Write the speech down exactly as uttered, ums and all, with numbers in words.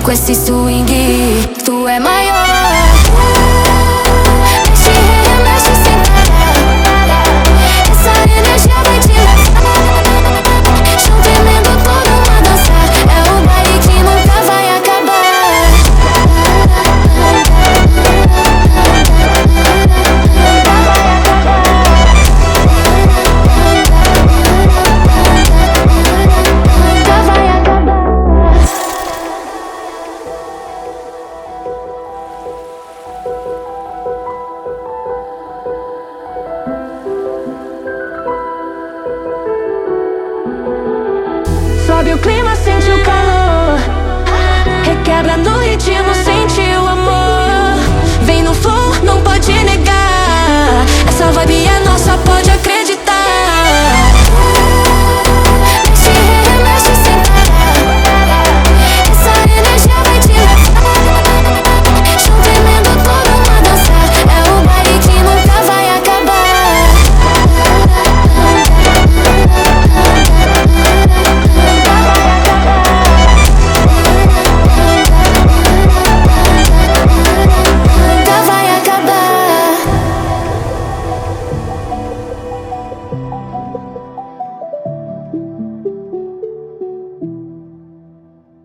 com esse swing. Tu é maior. Mexe, remexe sem parar. Essa energia vai te levar. Chão tremendo, todo mundo a dançar. É o baile que nunca vai acabar. Nunca vai acabar. Sobe o clima, sente o calor. Requebra no ritmo sem